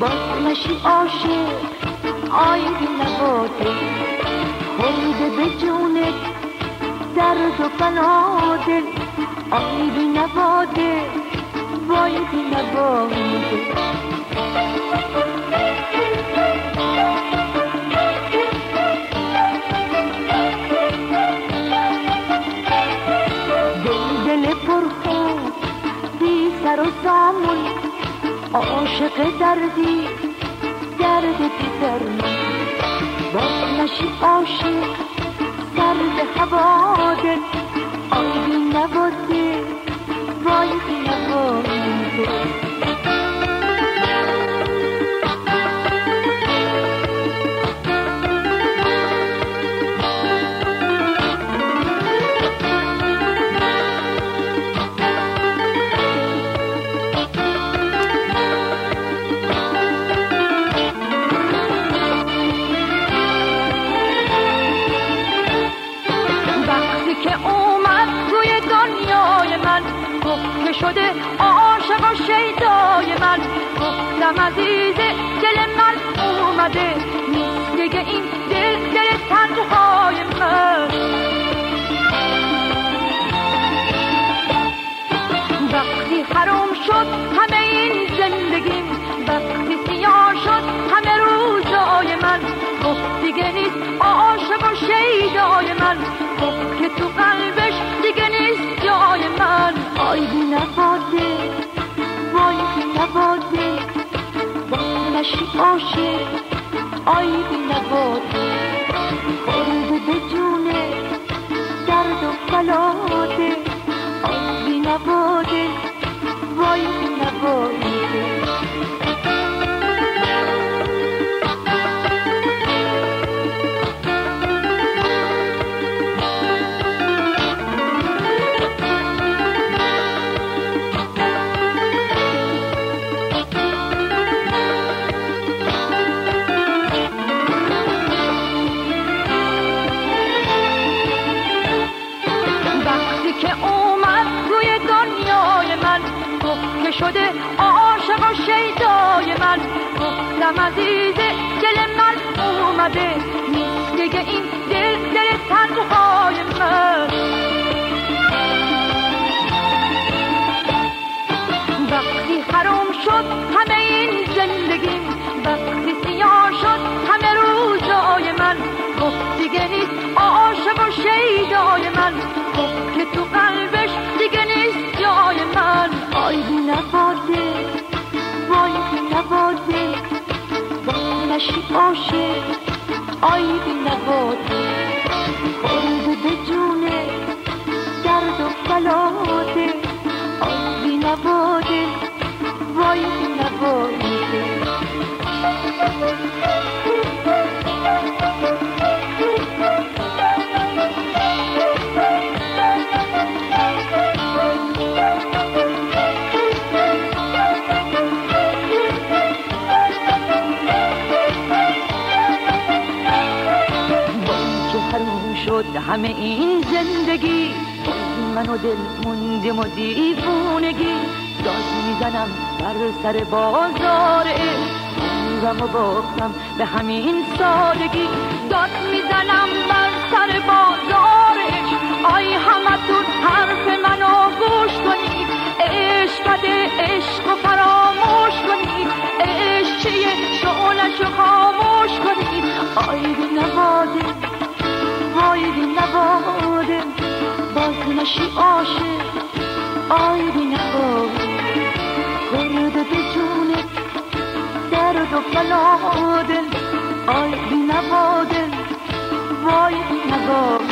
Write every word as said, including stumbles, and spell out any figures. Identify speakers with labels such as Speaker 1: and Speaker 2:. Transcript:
Speaker 1: باز نشی عاشق آی بی نواده خورده به جونت درد و فنا دل آی بی نواده وای بی نواده سر و سامون عاشق دردی درد بی درمان باز نشی عاشق سرد هوا دل آی بی نواده وای بی نواده شده عاشق و شیدای من گفتم عزیزه دل من اومده نیست دیگه این دل دل تنهای من وقتی حرام شد همه این زندگیم وقتی سیاه شد همه روزای من گفت دیگه نیست عاشق و شیدای من گفت که تو قلبش دیگه نیست جای من آی بی نواده وای بی نواده باز نشی عاشق آی بی نواده خورده به جونه درد و فلاده آی بی نواده وای بی نواده شده عاشق و شیدای من گفتم عزیزه دل من اومده نیست دیگه این دل دل تنهای من وقتی حرام شد همه این زندگیم وقتی سیاه شد همه روزای من گفت دیگه نیست عاشق و شیدای من گفت که تو قلبش دیگه نیست جای من آی بی نواده وای بی نواده باز نشی عاشق آی بی نواده خورده به جونه درد و فلاده آی بی نواده وای بی نواده همه این زندگی من و دل موندیم و دیوونگی داد میزنم بر سر بازار عمرم و باختم به همین سادگی داد میزنم بر سر بازار آی همتون حرف منو گوش کنید عشق بده عشق و فراموش کنید عشق چیه شعله‌شو خاموش کنید آی بی نواده وای بی نواده باز نشی عاشق آی بی نواده خورده به جونت درد و فلاده آی بی نواده وای بی نواده